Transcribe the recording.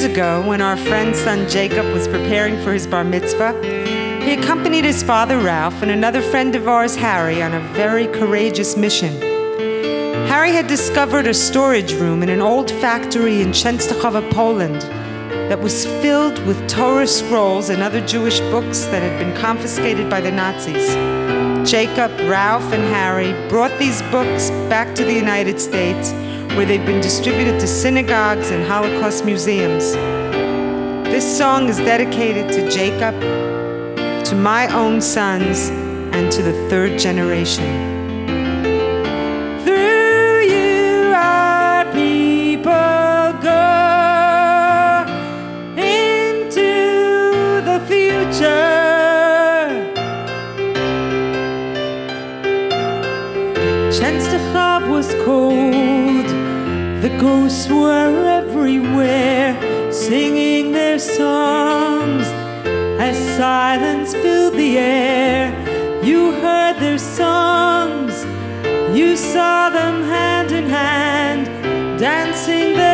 years ago, when our friend's son Jacob was preparing for his bar mitzvah, he accompanied his father Ralph and another friend of ours, Harry, on a very courageous mission. Harry had discovered a storage room in an old factory in Częstochowa, Poland, that was filled with Torah scrolls and other Jewish books that had been confiscated by the Nazis. Jacob, Ralph, and Harry brought these books back to the United States, where they've been distributed to synagogues and Holocaust museums. This song is dedicated to Jacob, to my own sons, and to the third generation. Through you our people go into the future. Częstochowa was cold, the ghosts were everywhere, singing their songs as silence filled the air. You heard their songs, you saw them hand in hand, dancing their